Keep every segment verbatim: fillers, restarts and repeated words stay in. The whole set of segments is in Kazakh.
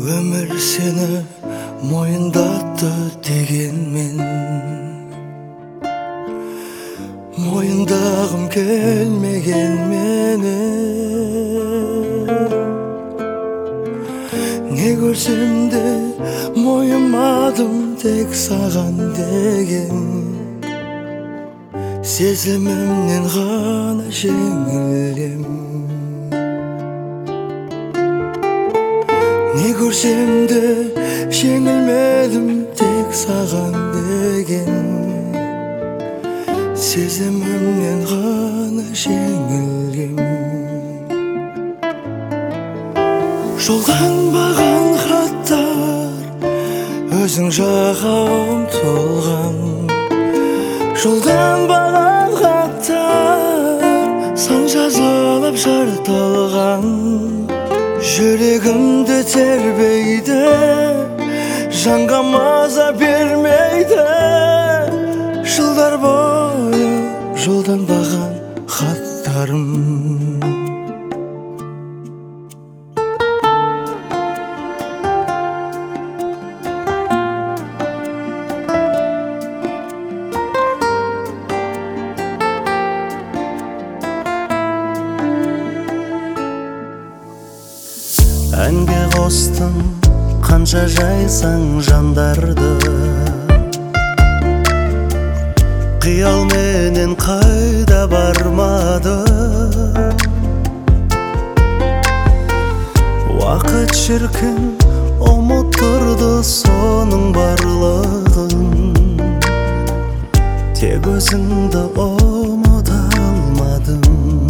Өмір сені мойындатты дегенмен мойындағым келмеген менің. Не көрсем де мойымадым тек саған деген. Сезімімнен ғана жеңілем. Не көрсем де жеңілмедім тек саған деген. Сезімімнен ғана жеңілем. Жолданбаған хаттар өзің жаққа ұмтылған. Жолданбаған хаттар сан жазалап жыртылған. Жүрегімді тербейді, жанға маза бермейді. Жылдар бойы жолданбаған хаттарым. Әнге қостың қанша жайсаң жандарды. Қиялменен қайда бармады. Уақыт шіркін ұмыттырды соның барлығын. Тек өзіңді ұмыта алмадым.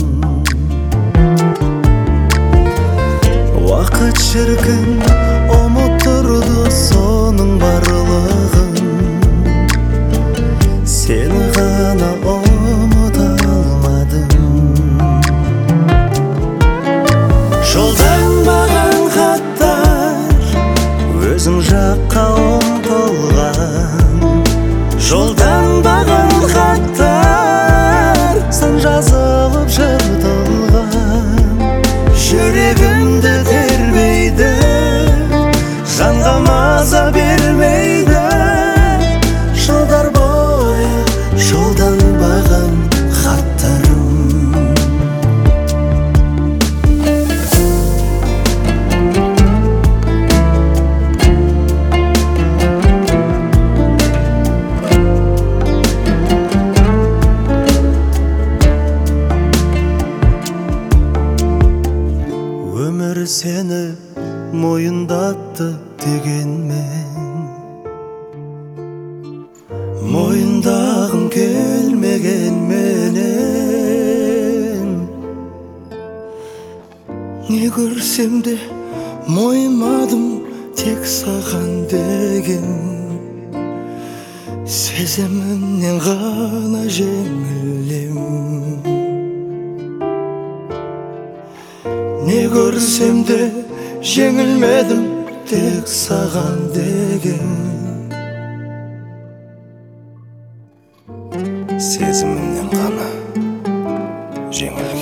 Уақыт шіркін ұмыттырды соның барлығын. Сені ғана ұмыта алмадым. Жолданбаған хаттар өзің жаққа ұмтылған. Жолданбаған хаттар сан жазылып жыртылған. Жүрегімді тербейді, жанға маза бермейді. Жылдар бойы жолданбаған хаттарым. Өмір сені мойындатты дегенмен мойындағым келмеген менен. Не көрсем де мойымадым тек саған деген. Сезімімнен ғана жеңілем. Не көрсем де жеңілмедім тек саған деген. Сезімімнен ғана жеңілем.